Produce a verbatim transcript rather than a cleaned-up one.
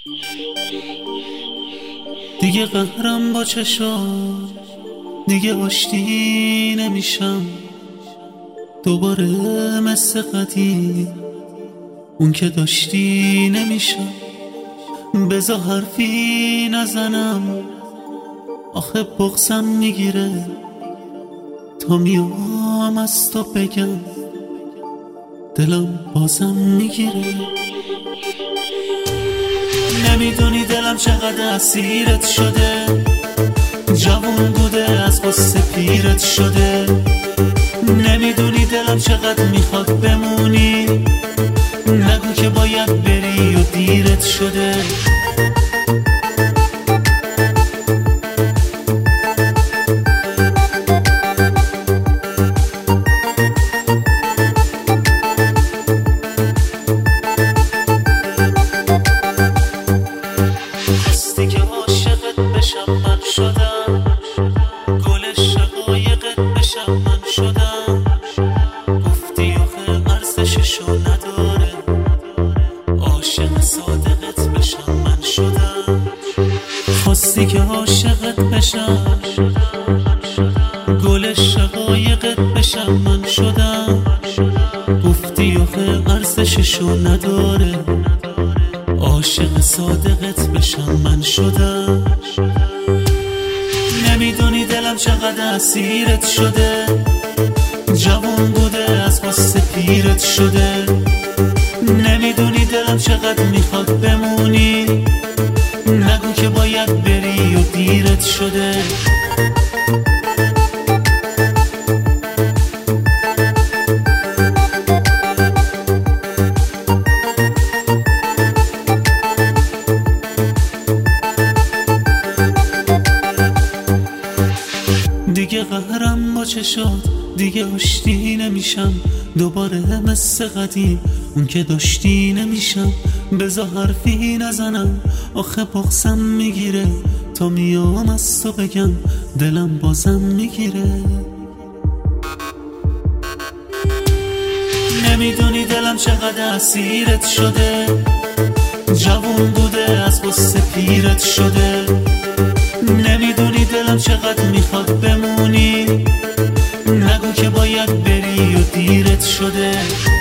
دیگه قهرم با چشا، دیگه آشتی نمیشم دوباره مثل قدیم، اون که داشتی نمیشم. بذار حرفی نزنم آخه بغضم میگیره تا میام از تو بگم دلم بازم میگیره. نمیدونی دلم چقدر اسیرت شده، جوون بوده از غصه پیرت شده. نمیدونی دلم چقدر میخواد بمونی، نگو که باید بری و دیرت شده. خواستی که عاشقت بشم من شدم، گل شقایقت بشم من شدم. گفتی آخه ارزششو نداره، عاشق صادقت بشم من شدم. خواستی که عاشقت بشم، گل شقایقت بشم من شدم. گفتی آخه ارزششو نداره، عاشق صادقت بشم من شدم. نمیدونی دلم چقدر اسیرت شده، جوان بوده از غصه پیرت شده. نمیدونی دلم چقدر میخواد بمونی، نگو که باید بری و دیرت شده. دیگه قهرم با چشات، دیگه آشتی نمیشم دوباره مثل قدیم، اون که داشتی نمیشم. بذار حرفی نزنم آخه بغضم میگیره تا میام از تو بگم دلم بازم میگیره. نمیدونی دلم چقدر اسیرت شده، جوون بوده از غصه پیرت شده. نمیدونی دلم چقدر میخواد بمونی، نگو که باید بری و دیرت شده.